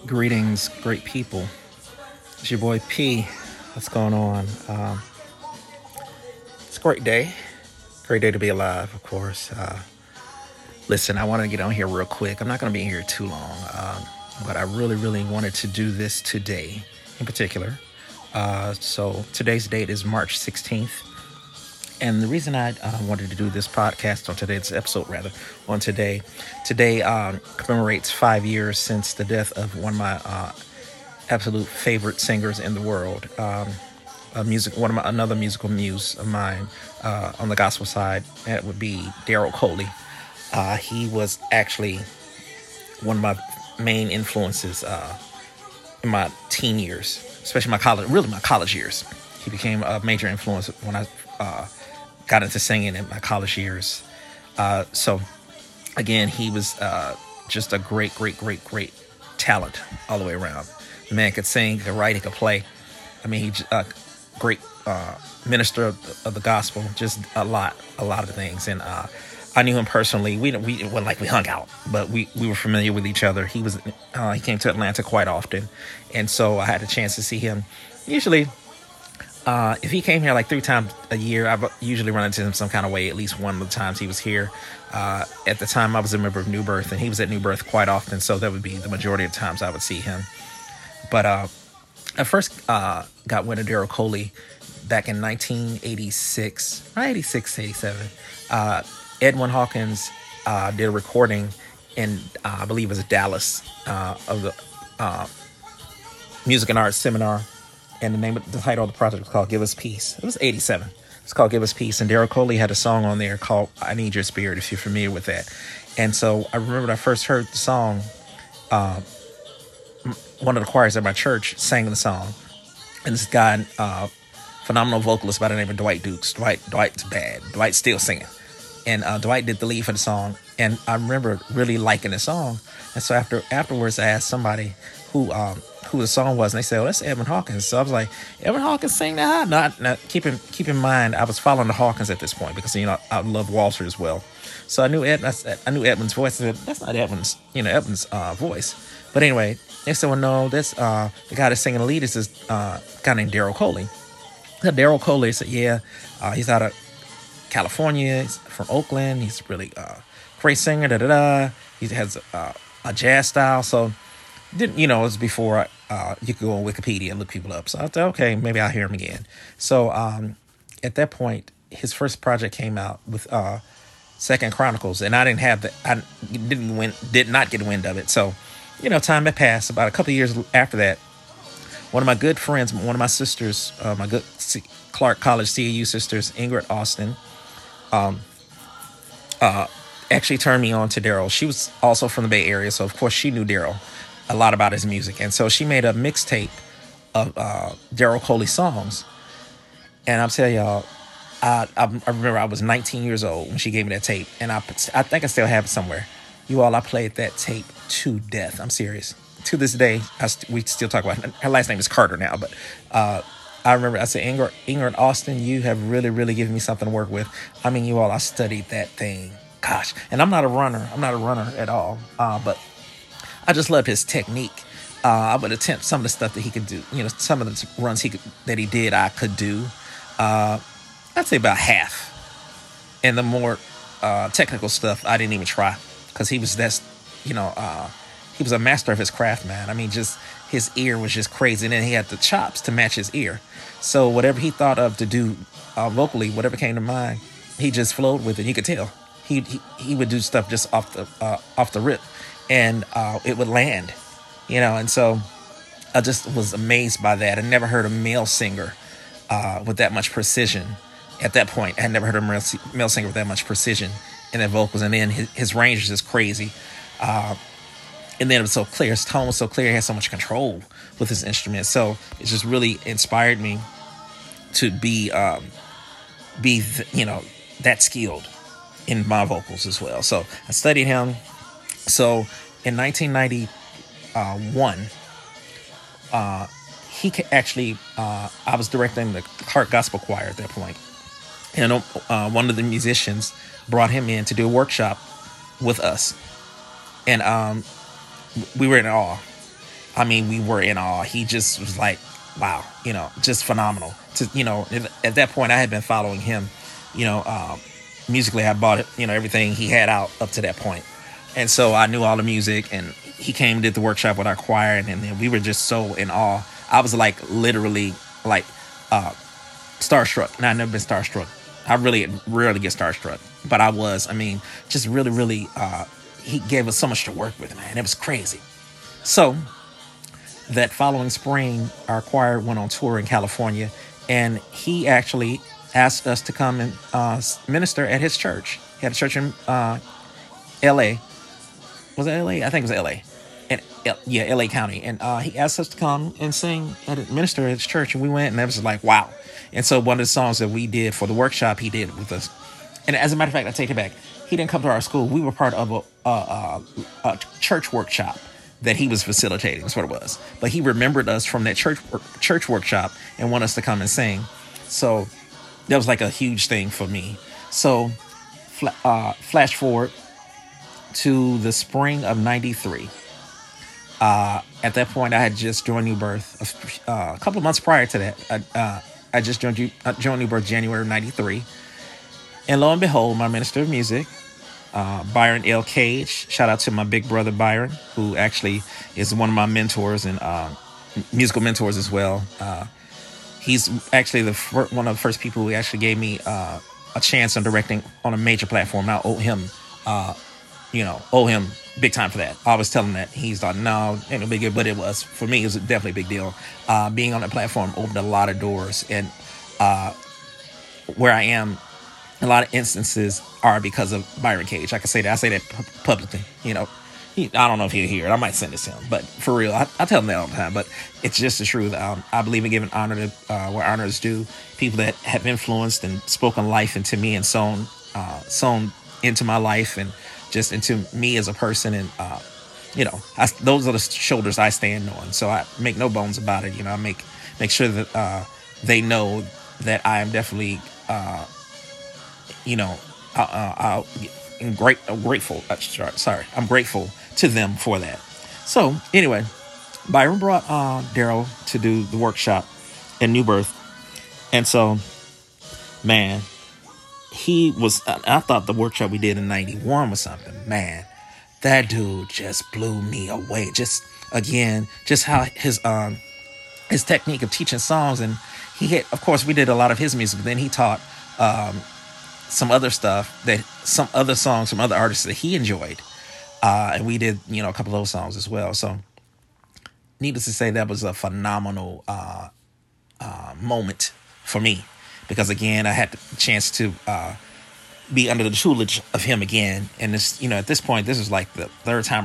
Greetings, great people. It's your boy P. What's going on? It's a great day. Great day to be alive, of course. Listen, I want to get on here real quick. I'm not going to be here too long, but I really wanted to do this today in particular. So today's date is March 16th. And the reason I wanted to do this podcast on today's episode, on today commemorates 5 years since the death of one of my absolute favorite singers in the world. Another musical muse of mine on the gospel side, that would be Daryl Coley. He was actually one of my main influences in my teen years, especially my college years. He became a major influence when I got into singing in my college years. So again, he was just a great talent all the way around. The man could sing, he could write, he could play. I mean, he's a great minister of the gospel, just a lot of things. And I knew him personally. We wasn't like we hung out, but we were familiar with each other. He came to Atlanta quite often, and so I had a chance to see him. Usually, if he came here like 3 times a year, I usually run into him some kind of way. At least one of the times he was here. At the time, I was a member of New Birth, and he was at New Birth quite often, so that would be the majority of the times I would see him. But I first got wind of Daryl Coley back in 1986, 87. Edwin Hawkins did a recording in, I believe it was Dallas, of the Music and Arts Seminar. And the title of the project was called Give Us Peace. It was 87. It's called Give Us Peace. And Daryl Coley had a song on there called I Need Your Spirit, if you're familiar with that. And so I remember when I first heard the song, one of the choirs at my church sang the song. And this guy, phenomenal vocalist by the name of Dwight Dukes. Dwight's bad. Dwight's still singing. And Dwight did the lead for the song. And I remember really liking the song. And so afterwards, I asked somebody who the song was, and they said, "Oh, that's Edwin Hawkins." So I was like, "Edwin Hawkins sing that?" Not keep in mind, I was following the Hawkins at this point because I love Walter as well. So I knew Edwin's voice. I said, "That's not Edwin's voice." But anyway, they said, "Well, no, that's the guy that's singing the lead is this guy named Daryl Coley." I said, Daryl Coley. I said, "Yeah, he's out of California. He's from Oakland. He's really great singer. He has a jazz style." So it was before you could go on Wikipedia and look people up. So I thought, okay, maybe I'll hear him again. So at that point, his first project came out with Second Chronicles, and I did not get wind of it. So, time had passed. About a couple of years after that, one of my good friends, one of my sisters, my good Clark College CAU sisters, Ingrid Austin, actually turned me on to Daryl. She was also from the Bay Area, so of course she knew Daryl a lot about his music. And so she made a mixtape of Daryl Coley songs. And I'll tell y'all, I remember I was 19 years old when she gave me that tape. And I think I still have it somewhere. I played that tape to death. I'm serious. To this day, we still talk about it. Her last name is Carter now. But I remember I said, Ingrid Austin, you have really given me something to work with. I mean, I studied that thing. Gosh. And I'm not a runner. At all. But I just loved his technique. I would attempt some of the stuff that he could do. Some of the runs that he did, I could do. I'd say about half. And the more technical stuff, I didn't even try because he was he was a master of his craft, man. I mean, just his ear was just crazy, and then he had the chops to match his ear. So whatever he thought of to do vocally, whatever came to mind, he just flowed with it. You could tell he would do stuff just off the rip. And it would land, and so I just was amazed by that. I never heard a male singer with that much precision at that point. I had never heard a male singer with that much precision in their vocals. And then his range was just crazy. And then it was so clear. His tone was so clear. He had so much control with his instrument. So it just really inspired me to be that skilled in my vocals as well. So I studied him. So in 1991, he actually, I was directing the Clark Gospel Choir at that point. And one of the musicians brought him in to do a workshop with us. And we were in awe. I mean, we were in awe. He just was like, wow, just phenomenal. At that point, I had been following him, you know, musically. I bought it, everything he had out up to that point. And so I knew all the music, and he came, did the workshop with our choir, and then we were just so in awe. I was like literally like starstruck. Now, I've never been starstruck. I really rarely get starstruck, but I was. I mean, just really, really, he gave us so much to work with, man. It was crazy. So that following spring, our choir went on tour in California, and he actually asked us to come and minister at his church. He had a church in L.A. Was it L.A.? I think it was L.A. And yeah, L.A. County. And he asked us to come and sing minister at his church, and we went, and it was like, wow. And so one of the songs that we did for the workshop, he did with us. And as a matter of fact, I take it back. He didn't come to our school. We were part of a church workshop that he was facilitating. That's what it was. But he remembered us from that church workshop and wanted us to come and sing. So that was like a huge thing for me. So flash forward to the spring of '93. At that point, I had just joined New Birth. A couple of months prior to that, I just joined New Birth January of '93. And lo and behold, my minister of music, Byron L. Cage, shout out to my big brother Byron, who actually is one of my mentors and musical mentors as well. He's actually one of the first people who actually gave me a chance on directing on a major platform. I owe him, big time for that. I always tell him that. He's like, no, ain't no big deal, but it was. For me, it was definitely a big deal. Being on that platform opened a lot of doors, and where I am, a lot of instances are because of Byron Cage. I can say that. I say that publicly. I don't know if he'll hear it. I might send this to him, but for real, I tell him that all the time. But it's just the truth. I believe in giving honor to where honor is due. People that have influenced and spoken life into me and sown into my life and just into me as a person. And those are the shoulders I stand on. So I make no bones about it. I make sure that they know that I am definitely. I'm grateful. I'm grateful to them for that. So anyway, Byron brought Daryl to do the workshop in New Birth, and so, man, he was. I thought the workshop we did in '91 was something. Man, that dude just blew me away. Just how his technique of teaching songs, and he had, of course, we did a lot of his music, but then he taught. Some other stuff some other songs from other artists that he enjoyed. And we did, a couple of those songs as well. So needless to say, that was a phenomenal moment for me, because again, I had the chance to be under the tutelage of him again. And this, at this point, this was like the third time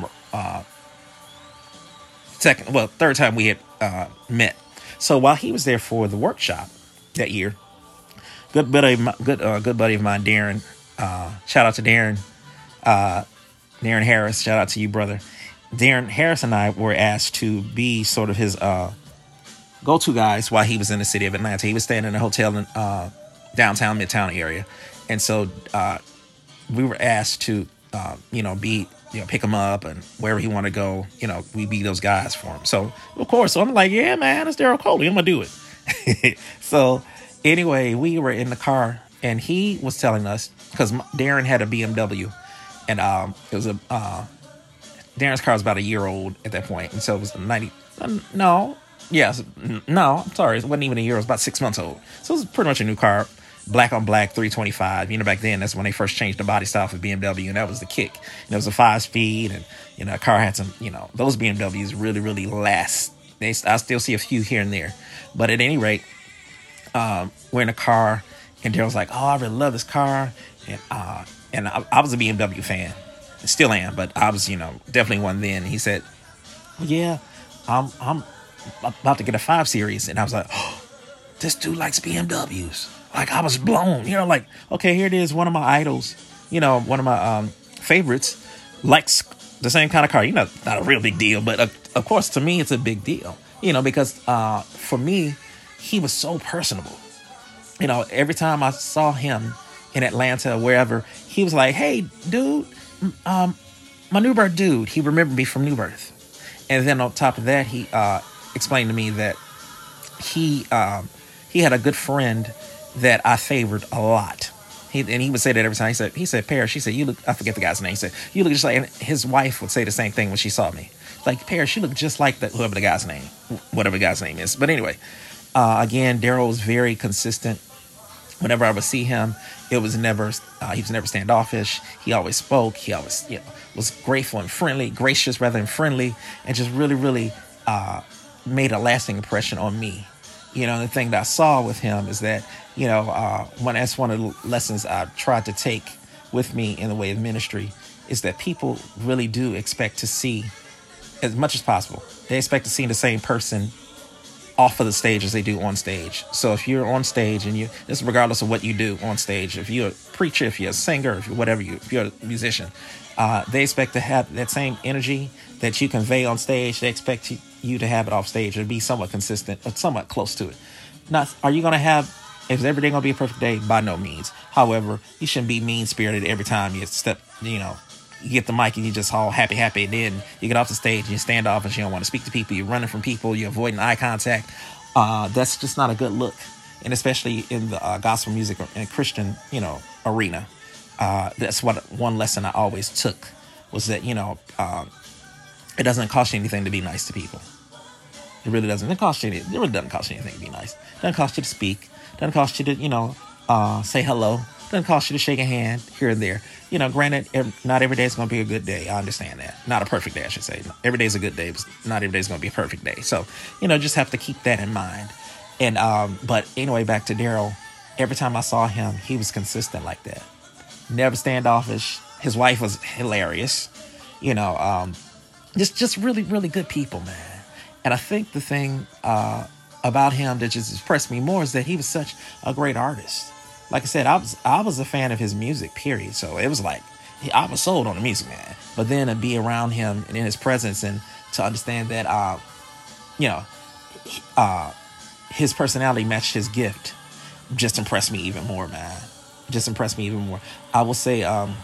we had met. So while he was there for the workshop that year, good buddy of mine, Darren. Shout out to Darren. Darren Harris. Shout out to you, brother. Darren Harris and I were asked to be sort of his go-to guys while he was in the city of Atlanta. He was staying in a hotel in downtown, midtown area, and so we were asked to be pick him up and wherever he want to go. We be those guys for him. So of course, I'm like, yeah, man, it's Daryl Coley. I'm gonna do it. So. Anyway, we were in the car, and he was telling us, because Darren had a BMW, and it was Darren's car was about a year old at that point, and so it was I'm sorry, it wasn't even a year, it was about 6 months old. So it was pretty much a new car, black on black, 325. Back then, that's when they first changed the body style for BMW, and that was the kick. And it was a 5-speed, and the car had some, those BMWs really, really last. I still see a few here and there, but at any rate, we're in a car, and Daryl's like, "Oh, I really love this car," and I was a BMW fan, still am, but I was, definitely one then. And he said, well, "Yeah, I'm about to get a 5 Series," and I was like, "Oh, this dude likes BMWs." Like, I was blown, like, okay, here it is, one of my idols, one of my favorites likes the same kind of car. Not a real big deal, but of course to me it's a big deal, because for me. He was so personable. Every time I saw him in Atlanta or wherever, he was like, "Hey, dude, my New Birth dude." He remembered me from New Birth. And then on top of that, he explained to me that he he had a good friend that I favored a lot. And he would say that every time. He said, Parrish, he said, you look, I forget the guy's name. He said, you look just like, and his wife would say the same thing when she saw me. Like, Parrish, you look just like that, whoever the guy's name, whatever the guy's name is. But anyway, again, Daryl was very consistent. Whenever I would see him, it was never, he was never standoffish. He always spoke. He always, was grateful and friendly, gracious rather than friendly, and just really, really made a lasting impression on me. The thing that I saw with him is that, that's one of the lessons I tried to take with me in the way of ministry, is that people really do expect to see, as much as possible, they expect to see the same person off of the stage as they do on stage. So if you're on stage and this is regardless of what you do on stage, if you're a preacher, if you're a singer, if you're a musician, they expect to have that same energy that you convey on stage. They expect you to have it off stage or be somewhat consistent or somewhat close to it. Not, are you going to have, is every day going to be a perfect day? By no means. However, you shouldn't be mean-spirited every time you step, you get the mic and you just all happy, and then you get off the stage and you stand off and you don't want to speak to people. You're running from people. You're avoiding eye contact. That's just not a good look. And especially in the gospel music and Christian, arena. That's one lesson I always took was that, it doesn't cost you anything to be nice to people. It really doesn't. It really doesn't cost you anything to be nice. It doesn't cost you to speak. It doesn't cost you to, say hello. It doesn't cost you to shake a hand here and there. Granted, not every day is going to be a good day. I understand that. Not a perfect day, I should say. Every day is a good day, but not every day is going to be a perfect day. So, just have to keep that in mind. And, but anyway, back to Daryl. Every time I saw him, he was consistent like that. Never standoffish. His wife was hilarious. Just really, really good people, man. And I think the thing about him that just impressed me more is that he was such a great artist. Like I said, I was a fan of his music, period. So it was like, I was sold on the music, man. But then to be around him and in his presence and to understand that, his personality matched his gift just impressed me even more, man. Just impressed me even more. I will say,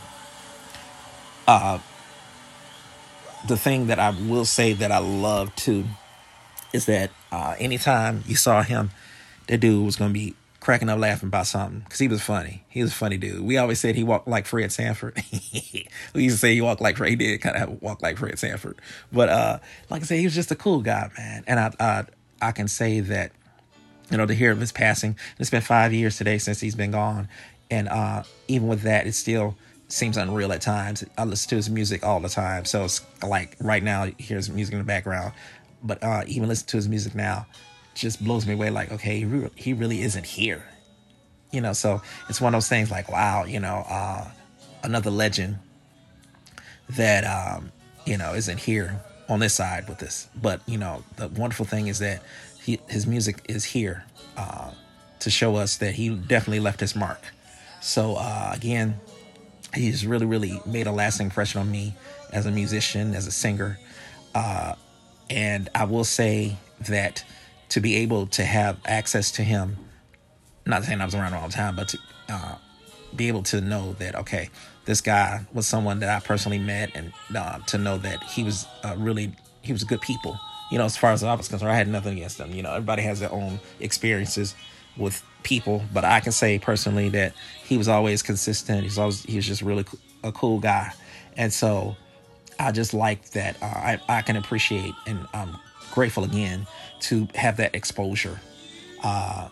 the thing that I will say that I love too is that anytime you saw him, that dude was going to be cracking up laughing about something because he was funny. He was a funny dude. We always said he walked like Fred Sanford. We used to say he walked like Fred. He did kind of walk like Fred Sanford. But like I said, he was just a cool guy, man. And I can say that, to hear of his passing, it's been 5 years today since he's been gone. And even with that, it still seems unreal at times. I listen to his music all the time. So it's like right now, here's music in the background. But even listen to his music now just blows me away. Like, okay, he really isn't here. So it's one of those things like, wow, another legend that, isn't here on this side with this. But, the wonderful thing is that his music is here to show us that he definitely left his mark. So, again, he's really, really made a lasting impression on me as a musician, as a singer. And I will say that to be able to have access to him, not saying I was around all the time, but to be able to know that, okay, this guy was someone that I personally met, and to know that he was he was good people. As far as I was concerned, I had nothing against them. Everybody has their own experiences with people, but I can say personally that he was always consistent. He was just really a cool guy. And so I just like that I can appreciate, and I'm grateful again to have that exposure. I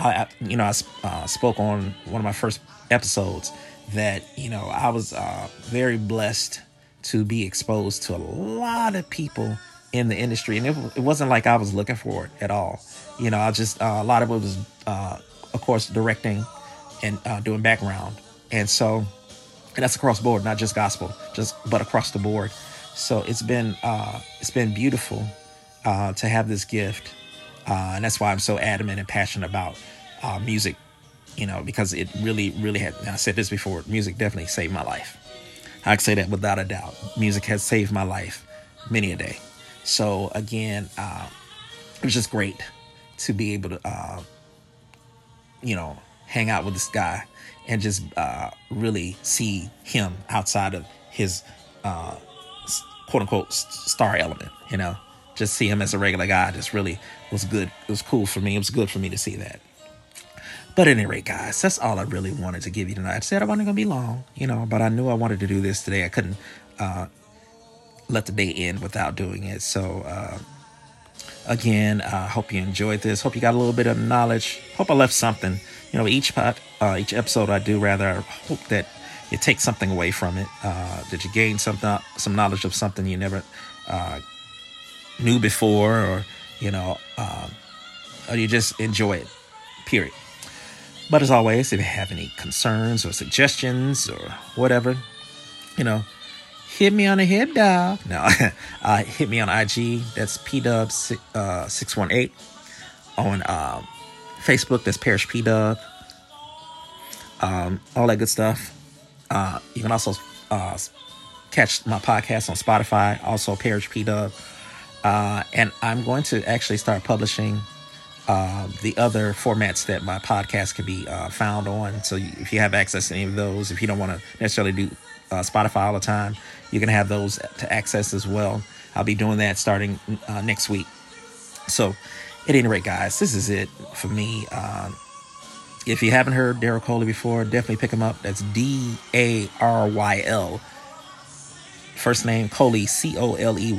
spoke on one of my first episodes that, I was very blessed to be exposed to a lot of people in the industry. And it wasn't like I was looking for it at all. I just, a lot of it was, of course, directing and doing background. And so, and that's across the board, not just gospel, but across the board. So it's been beautiful to have this gift. And that's why I'm so adamant and passionate about music, because it really, really had, and I said this before, music definitely saved my life. I can say that without a doubt. Music has saved my life many a day. So again, it was just great to be able to, hang out with this guy and just really see him outside of his quote unquote star element, you know. Just see him as a regular guy just really was good. It was cool for me. It was good for me to see that. But at any rate, guys, that's all I really wanted to give you tonight. I said I wasn't going to be long, you know, but I knew I wanted to do this today. I couldn't let the day end without doing it. So, again, I hope you enjoyed this. Hope you got a little bit of knowledge. Hope I left something. You know, each episode I do, rather, I hope that you take something away from it, that you gain some knowledge of something you never knew before, or, you know, or you just enjoy it, period. But as always, if you have any concerns or suggestions or whatever, you know, hit me on the head dial. No, hit me on IG. That's PDub618. On Facebook, that's Parish PDub. All that good stuff. You can also catch my podcast on Spotify, also Parish PDub. And I'm going to actually start publishing the other formats that my podcast can be found on. So if you have access to any of those, if you don't want to necessarily do Spotify all the time, you can have those to access as well. I'll be doing that starting next week. So at any rate, guys, this is it for me. If you haven't heard Daryl Coley before, definitely pick him up. That's Daryl. First name Coley, Coley.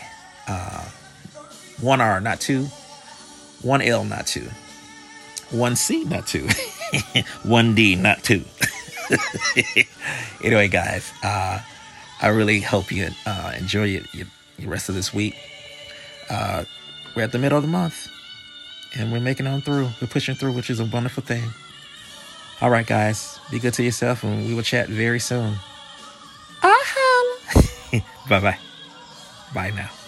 1 R, not 2. 1 L, not 2. 1 C, not 2. 1 D, not 2. Anyway, guys, I really hope you enjoy your rest of this week. We're at the middle of the month, and we're making on through. We're pushing through, which is a wonderful thing. All right, guys, be good to yourself, and we will chat very soon. Bye-bye. Bye now.